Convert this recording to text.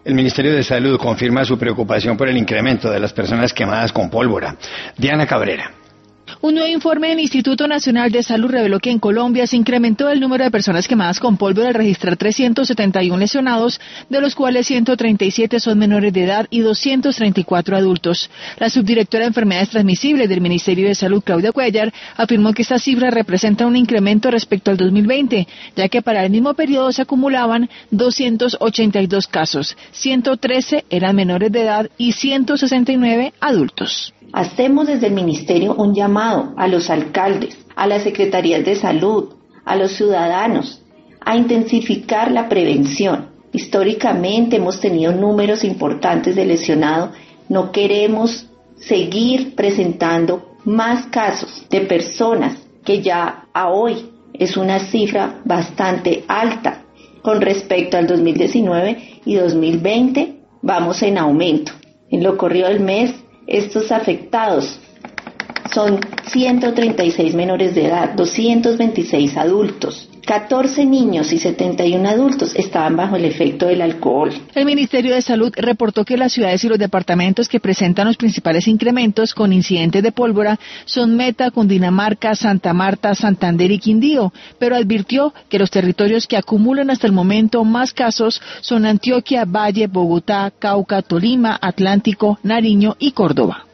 El Ministerio de Salud confirma su preocupación por el incremento de las personas quemadas con pólvora. Diana Cabrera. Un nuevo informe del Instituto Nacional de Salud reveló que en Colombia se incrementó el número de personas quemadas con pólvora al registrar 371 lesionados, de los cuales 137 son menores de edad y 234 adultos. La subdirectora de Enfermedades Transmisibles del Ministerio de Salud, Claudia Cuellar, afirmó que esta cifra representa un incremento respecto al 2020, ya que para el mismo periodo se acumulaban 282 casos, 113 eran menores de edad y 169 adultos. Hacemos desde el Ministerio un llamado a los alcaldes, a las secretarías de salud, a los ciudadanos, a intensificar la prevención. Históricamente hemos tenido números importantes de lesionados. No queremos seguir presentando más casos de personas que ya a hoy es una cifra bastante alta. Con respecto al 2019 y 2020 vamos en aumento. En lo corrido del mes, estos afectados son 136 menores de edad, 226 adultos, 14 niños y 71 adultos estaban bajo el efecto del alcohol. El Ministerio de Salud reportó que las ciudades y los departamentos que presentan los principales incrementos con incidentes de pólvora son Meta, Cundinamarca, Santa Marta, Santander y Quindío, pero advirtió que los territorios que acumulan hasta el momento más casos son Antioquia, Valle, Bogotá, Cauca, Tolima, Atlántico, Nariño y Córdoba.